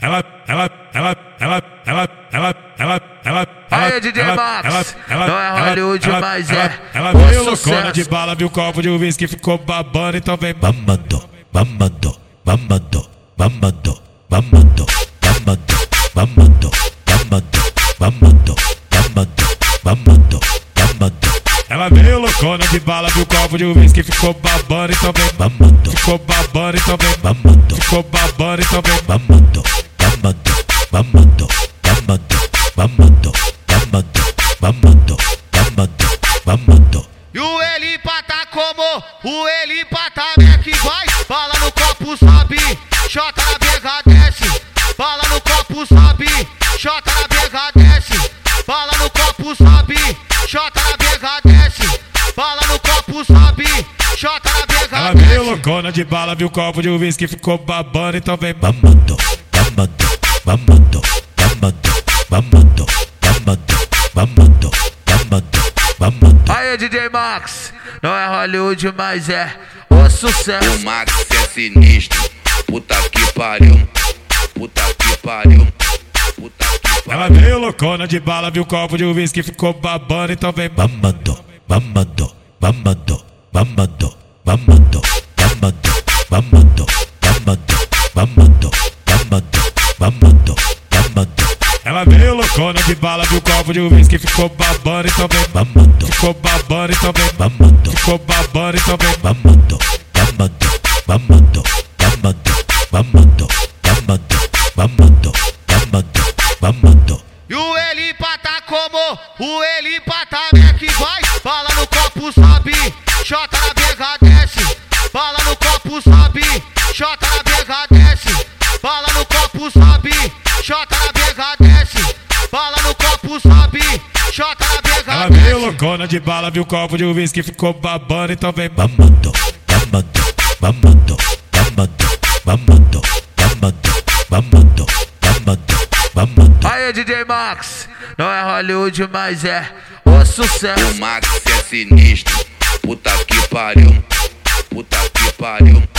Aí, DJ Max, não é Hollywood, mas é veio loucona de bala, viu o copo de uísque, ficou babando, então vem mamando, mamando, mamando, mamando, mamando, mamando, mamando, mamando, mamando, mamando, mamando, mamando. Ela veio loucona de bala, viu o copo de uísque, ficou babando, então vem mamando, ficou babando, então vem mamando, ficou babando, então vem mamando, mamando, mamando, mamando, mamando, mamando, mamando, mamando, mamando. E o Elipa tá como? O Elipa tá Mac, vai, bala no copo, sobe, chota na BH, desce, bala no copo, sobe, chota na BH, desce, bala no copo, sobe, chota na BH, desce, bala no copo, sobe, chota na BH, desce. Ela veio loucona de bala, viu o copo de uísque, ficou babando, então vem mamando, mamando, mamando, mamando, mamando, mamando, mamando, mamando, mamando. Aí, DJ Max, não é Hollywood, mas é o sucesso. O Max é sinistro, puta que pariu, puta que pariu, puta que pariu. Ela veio loucona de bala, viu o copo de uísque, ficou babando, então vem mamando, mamando, mamando, mamando, mamando, mamando, mamando, mamando, mamando, mamando, mamando, mamando. Ela veio loucona de bala, viu o copo de uísque, ficou babando, então vem mamando, ficou babando, então vem mamando, ficou babando, então vem mamando, mamando, mamando, mamando, mamando, mamando, mamando, mamando, mamando. E o Elipa tá como? O Elipa tá Mac, vai, bala no copo, sobe, chota na BH, desce, bala no copo, sobe, chota na BH, desce, bala no copo, sobe, chota na BH, desce, bala no copo, sobe, chota na BH, Ela desce. veio loucona de bala, viu o copo de uísque, ficou babando, então vem mamando, mamando, mamando, mamando, mamando, mamando, mamando, mamando, mamando. Aí, DJ Max, não é Hollywood, mas é o sucesso. O Max é sinistro, puta que pariu, puta que pariu.